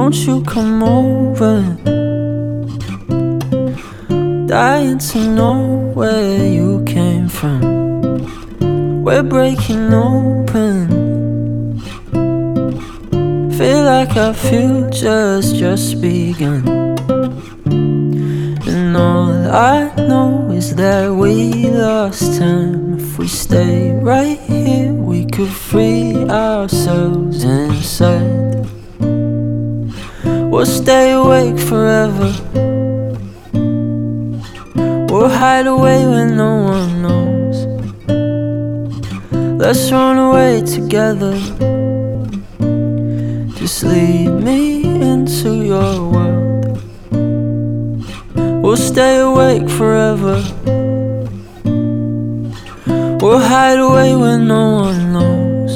won't you come over? Dying to know where you came from. We're breaking open. Feel like our future's just begun. And all I know is that we lost time. If we stay right here, we could free ourselves inside. We'll stay awake forever. We'll hide away when no one knows. Let's run away together. Just lead me into your world. We'll stay awake forever. We'll hide away when no one knows.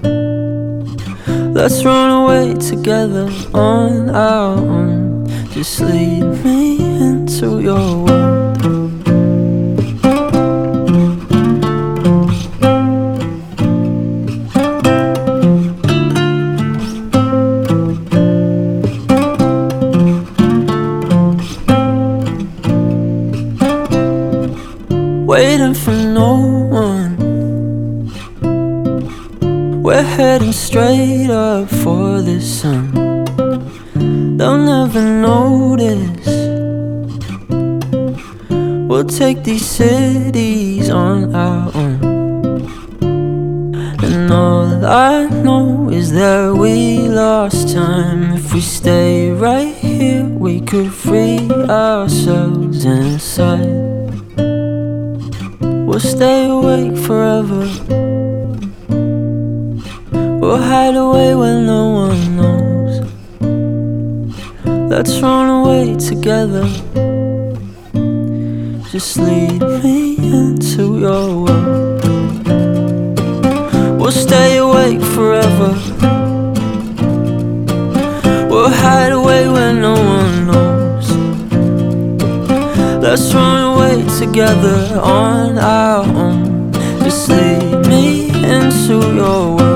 Let's run away together on our own. Just lead me into your world. Waiting for no one. We're heading straight up for the sun. They'll never notice. We'll take these cities on our own. And all I know is that we lost time. If we stay right here, we could free ourselves inside. We'll stay awake forever. We'll hide away when no one knows. Let's run away together. Just lead me into your world. We'll stay awake forever. We'll hide away when no one knows. Let's run away together on our own. Just lead me into your world.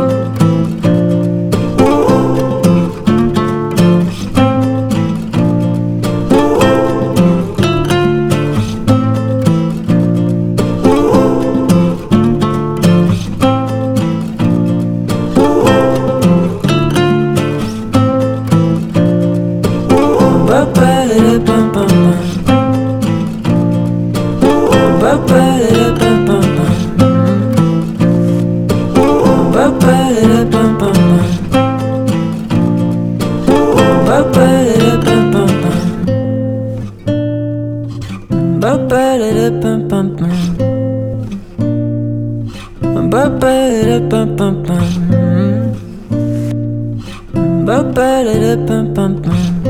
Ba-ba-da-da-bum-bum-bum.